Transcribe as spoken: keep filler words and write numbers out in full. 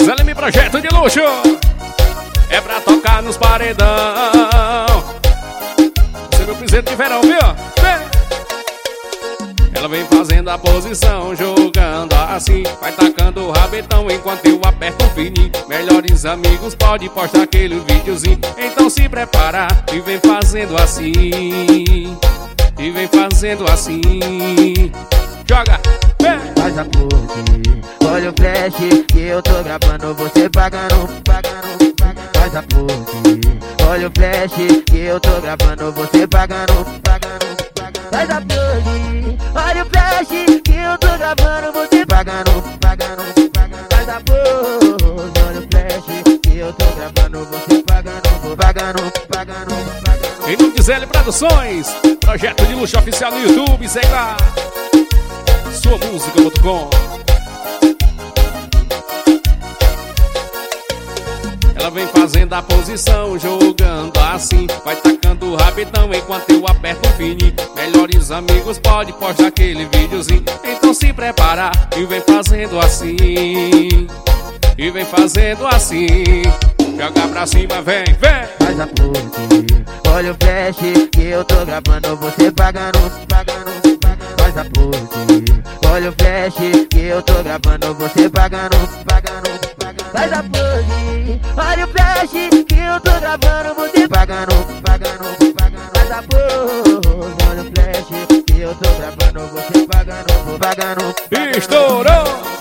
Zé Leme Projeto de Luxo. É pra tocar nos paredão. Esse é meu piseiro de verão, viu? Vem. Ela vem fazendo a posição, jogando assim, vai tacando o rabetão enquanto eu aperto o fininho. Melhores amigos, pode postar aquele videozinho. Então se prepara e vem fazendo assim. E vem fazendo assim. Joga, vem. Faz a pose, olha o flash que eu tô gravando, você pagando, pagando, pagando. Faz a pose, olha o flash que eu tô gravando, você pagando, pagando, pagando. Faz a pose, olha o flash que eu tô gravando, você pagando, pagando, pagando. Faz a pose, olha o flash que eu tô gravando, você pagando, pagando, pagando, pagando. Em nome de Zé Leme Produções, projeto de luxo oficial no YouTube, segue lá. sua música ponto com. Ela vem fazendo a posição, jogando assim, vai tacando o rabetão enquanto eu aperto o fininho. Melhores amigos, pode postar aquele videozinho. Então se prepara e vem fazendo assim. E vem fazendo assim. Joga pra cima, vem, vem. Faz a pose, olha o flash que eu tô gravando, você pagando, pagando, pagando. Faz a pose, olha o flash que eu tô gravando, você pagando, pagando, pagando. Faz a pose, olha o flash que eu tô gravando, você pagando, pagando, pagando. Faz a pose, olha o flash que eu tô gravando, você pagando, pagando, pagando. Estourou!